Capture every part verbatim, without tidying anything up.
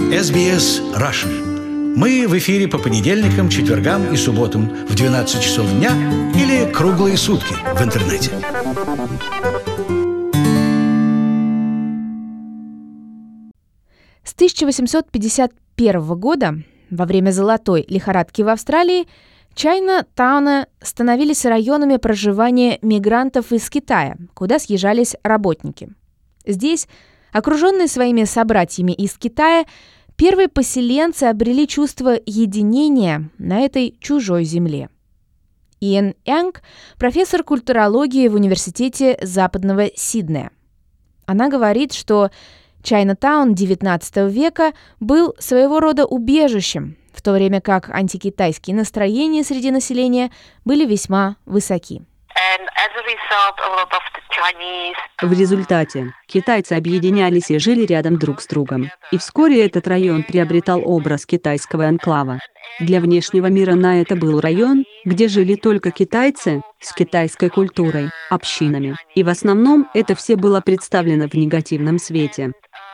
эс би эс Russian. Мы в эфире по понедельникам, четвергам и субботам в двенадцать часов дня или круглые сутки в интернете. С тысяча восемьсот пятьдесят первого года, во время золотой лихорадки в Австралии, Чайна-тауны становились районами проживания мигрантов из Китая, куда съезжались работники. Здесь, окруженные своими собратьями из Китая, первые поселенцы обрели чувство единения на этой чужой земле. Иэн Янг – профессор культурологии в Университете Западного Сиднея. Она говорит, что Чайна-таун девятнадцатого века был своего рода убежищем, в то время как антикитайские настроения среди населения были весьма высоки. В результате китайцы объединялись и жили рядом друг с другом. И вскоре этот район приобретал образ китайского анклава. Для внешнего мира на это был район, где жили только китайцы с китайской культурой, общинами. И в основном это все было представлено в негативном свете.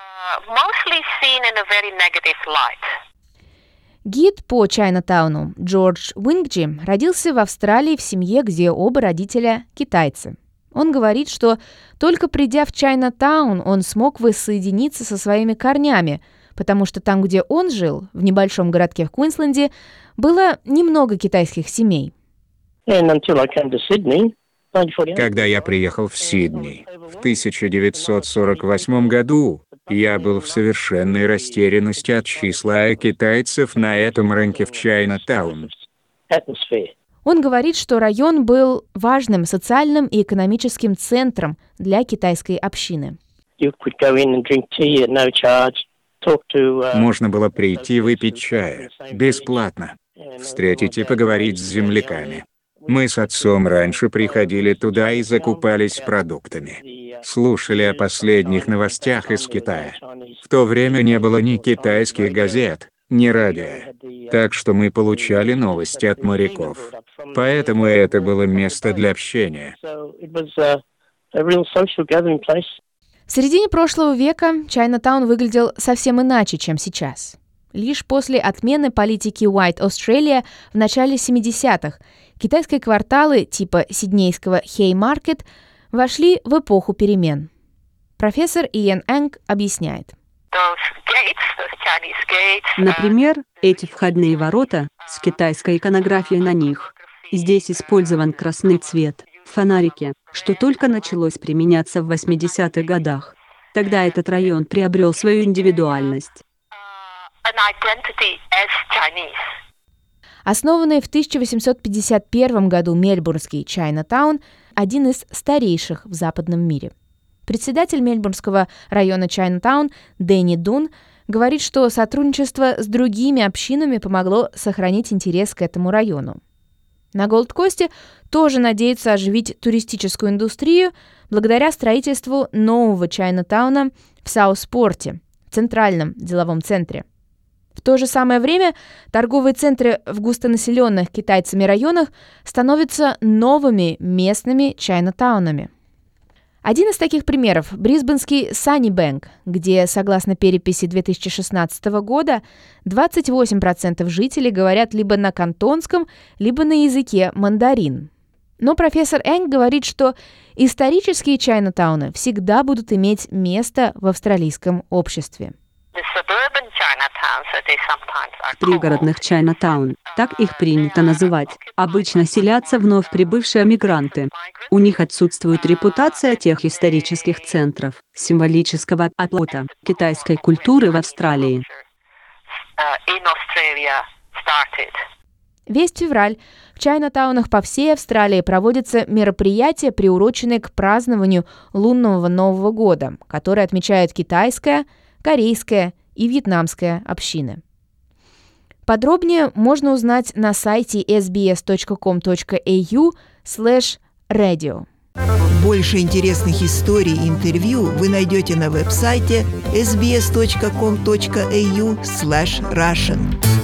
Гид по Чайна-тауну Джордж Уингджи родился в Австралии в семье, где оба родителя китайцы. Он говорит, что только придя в Чайна-таун, он смог воссоединиться со своими корнями, потому что там, где он жил, в небольшом городке в Квинсленде, было немного китайских семей. Когда я приехал в Сидней в тысяча девятьсот сорок восьмом году, я был в совершенной растерянности от числа китайцев на этом рынке в Чайна-таун. Он говорит, что район был важным социальным и экономическим центром для китайской общины. Можно было прийти выпить чая бесплатно, встретить и поговорить с земляками. Мы с отцом раньше приходили туда и закупались продуктами. Слушали о последних новостях из Китая. В то время не было ни китайских газет, ни радио. Так что мы получали новости от моряков. Поэтому это было место для общения. В середине прошлого века Чайна-таун выглядел совсем иначе, чем сейчас. Лишь после отмены политики White Australia в начале семидесятых китайские кварталы типа сиднейского Haymarket вошли в эпоху перемен. Профессор Иэн Янг объясняет. Например, эти входные ворота с китайской иконографией на них. Здесь использован красный цвет, фонарики, что только началось применяться в восьмидесятых годах. Тогда этот район приобрел свою индивидуальность. Основанный в тысяча восемьсот пятьдесят первом году мельбурнский Чайна-таун – один из старейших в западном мире. Председатель мельбурнского района Чайна-таун Дэнни Дун говорит, что сотрудничество с другими общинами помогло сохранить интерес к этому району. На Голд-Косте тоже надеются оживить туристическую индустрию благодаря строительству нового Чайна-тауна в Саус-Порте, центральном деловом центре. В то же самое время торговые центры в густонаселенных китайцами районах становятся новыми местными Чайна-таунами. Один из таких примеров – брисбенский Sunnybank, где, согласно переписи две тысячи шестнадцатого года, двадцать восемь процентов жителей говорят либо на кантонском, либо на языке мандарин. Но профессор Янг говорит, что исторические Чайна-тауны всегда будут иметь место в австралийском обществе. В пригородных Чайна-таун, так их принято называть, обычно селятся вновь прибывшие мигранты. У них отсутствует репутация тех исторических центров, символического оплота китайской культуры в Австралии. Весь февраль в Чайна-таунах по всей Австралии проводятся мероприятия, приуроченные к празднованию лунного Нового года, которые отмечают китайская, корейская и вьетнамская общины. Подробнее можно узнать на сайте эс би эс точка ком точка эй ю слэш радио. Больше интересных историй и интервью вы найдете на веб-сайте эс би эс точка ком точка эй ю слэш Russian.